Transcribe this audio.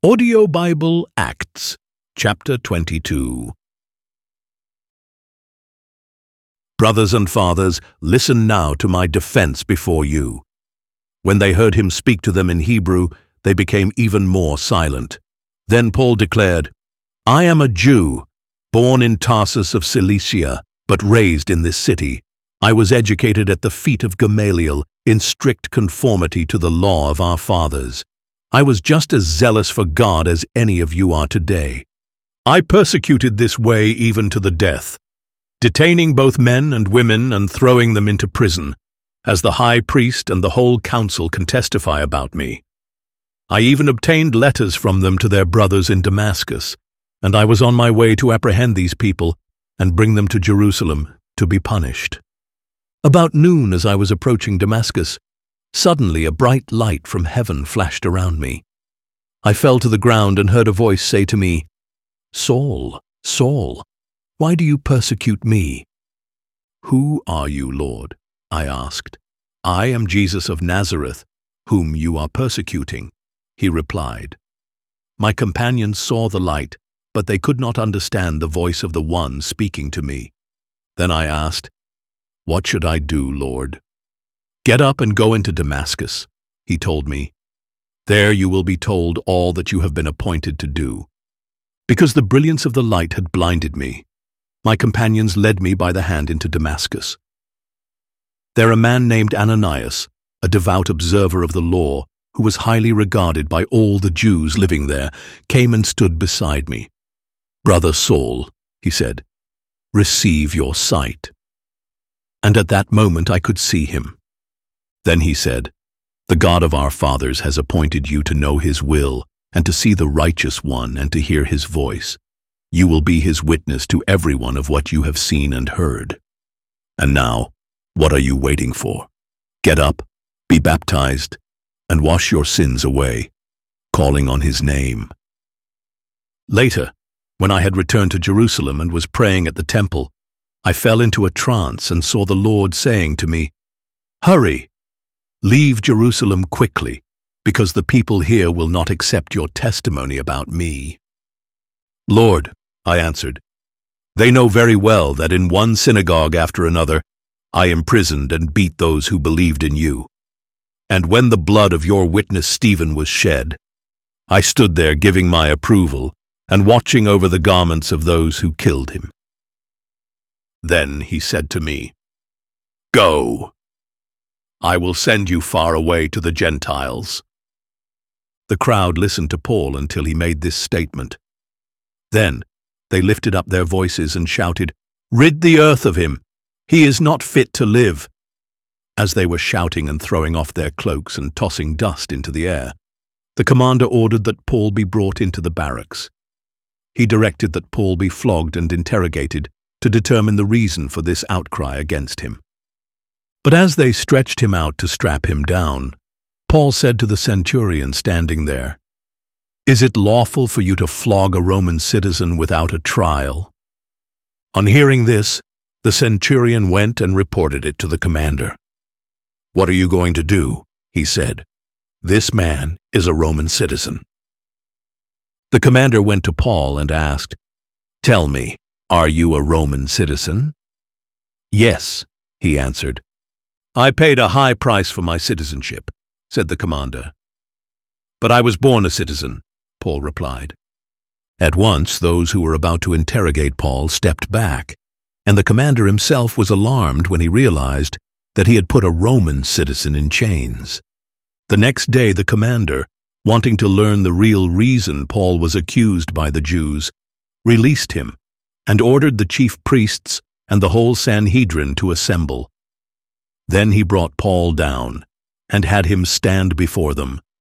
Audio Bible Acts, chapter 22. Brothers and fathers, listen now to my defense before you. When they heard him speak to them in Hebrew, they became even more silent. Then Paul declared, I am a Jew, born in Tarsus of Cilicia, but raised in this city. I was educated at the feet of Gamaliel in strict conformity to the law of our fathers. I was just as zealous for God as any of you are today. I persecuted this way even to the death, detaining both men and women and throwing them into prison, as the high priest and the whole council can testify about me. I even obtained letters from them to their brothers in Damascus, and I was on my way to apprehend these people and bring them to Jerusalem to be punished. About noon, as I was approaching Damascus, suddenly a bright light from heaven flashed around me. I fell to the ground and heard a voice say to me, Saul, Saul, why do you persecute me? Who are you, Lord? I asked. I am Jesus of Nazareth, whom you are persecuting, he replied. My companions saw the light, but they could not understand the voice of the one speaking to me. Then I asked, What should I do, Lord? Get up and go into Damascus, he told me. There you will be told all that you have been appointed to do. Because the brilliance of the light had blinded me, my companions led me by the hand into Damascus. There a man named Ananias, a devout observer of the law, who was highly regarded by all the Jews living there, came and stood beside me. Brother Saul, he said, receive your sight. And at that moment I could see him. Then he said, The God of our fathers has appointed you to know his will, and to see the righteous one, and to hear his voice. You will be his witness to everyone of what you have seen and heard. And now, what are you waiting for? Get up, be baptized, and wash your sins away, calling on his name. Later, when I had returned to Jerusalem and was praying at the temple, I fell into a trance and saw the Lord saying to me, Hurry! Leave Jerusalem quickly, because the people here will not accept your testimony about me. Lord, I answered, they know very well that in one synagogue after another I imprisoned and beat those who believed in you. And when the blood of your witness Stephen was shed, I stood there giving my approval and watching over the garments of those who killed him. Then he said to me, Go! I will send you far away to the Gentiles. The crowd listened to Paul until he made this statement. Then they lifted up their voices and shouted, Rid the earth of him! He is not fit to live! As they were shouting and throwing off their cloaks and tossing dust into the air, the commander ordered that Paul be brought into the barracks. He directed that Paul be flogged and interrogated to determine the reason for this outcry against him. But as they stretched him out to strap him down, Paul said to the centurion standing there, Is it lawful for you to flog a Roman citizen without a trial? On hearing this, the centurion went and reported it to the commander. What are you going to do? He said. This man is a Roman citizen. The commander went to Paul and asked, Tell me, are you a Roman citizen? Yes, he answered. I paid a high price for my citizenship, said the commander. But I was born a citizen, Paul replied. At once those who were about to interrogate Paul stepped back, and the commander himself was alarmed when he realized that he had put a Roman citizen in chains. The next day the commander, wanting to learn the real reason Paul was accused by the Jews, released him and ordered the chief priests and the whole Sanhedrin to assemble. Then he brought Paul down and had him stand before them,